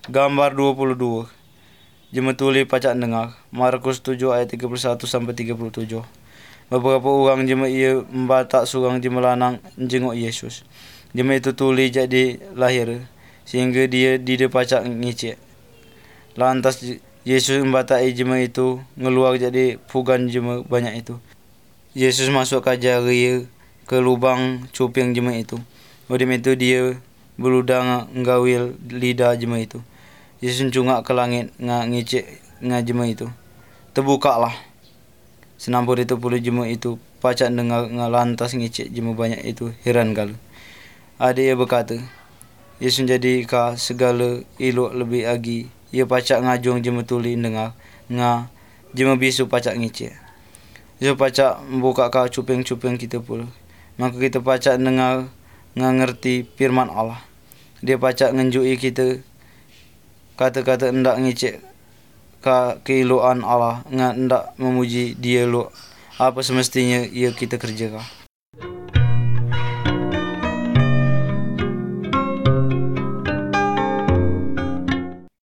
Gambar 22. Jema tuli pacak dengar. Markus 7 ayat 31 sampai 37. Beberapa orang jema ia membatak surang jema lanang jenguk Yesus. Jema itu tuli jadi lahir sehingga dia pacak ngicik. Lantas Yesus membatai jema itu ngeluar jadi pugan jema banyak itu. Yesus masuk ke jari ke lubang cuping jema itu. Udem itu dia beludang nggawil lidah jema itu. Yesus cungak ke langit ngicik jema itu. Terbukalah. Senampur itu pula jema itu pacak dengar lantas ngicik jema banyak itu heran galu. Ada ia berkata, Yesus jadi ka segala elok lebih agi. Ia pacak ngajung jema tuli dengar jema bisu pacak ngicik. Yesus pacak membuka ka cuping-cuping kita pula. Maka kita pacak dengar ngerti firman Allah. Dia pacak ngenjui kita kata-kata hendak ngicik keelokan Allah, hendak memuji dia lo apa semestinya ia kita kerjakan.